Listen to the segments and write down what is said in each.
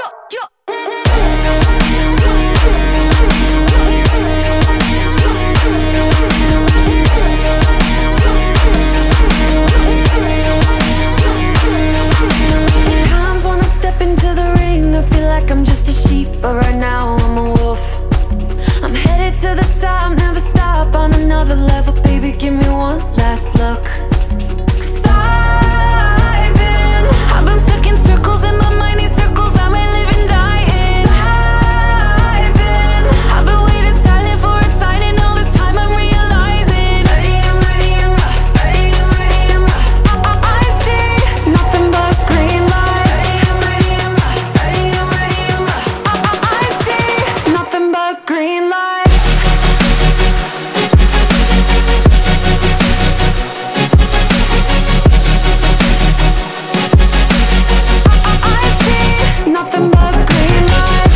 Sometimes when I step into the ring, I feel like I'm just a sheep, but right now I'm a wolf. I'm headed to the top, never stop on another level. Baby, give me one last look. 'Cause I've been stuck in circles, in my mind these circles, I may live and die in. I've been waiting silent for a sign, and all this time I'm realizing ready, I'm ready, I'm ready, I'm ready, I'm I see nothing but green lights. Ready, I'm ready, I'm ready, I'm ready, I'm I see nothing but green lights. Nothing but green lights.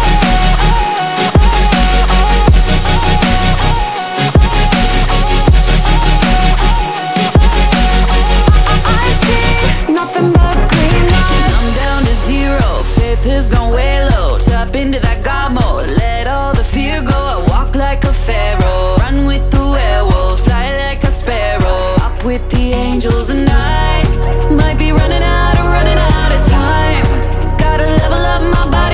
I see nothing but green lights. I'm down to zero, faith has gone way low. Tap into that God mode, let all the fear go. I walk like a pharaoh, run with the werewolves, fly like a sparrow. Up with the angels and I might be running out of time. Gotta level up my body.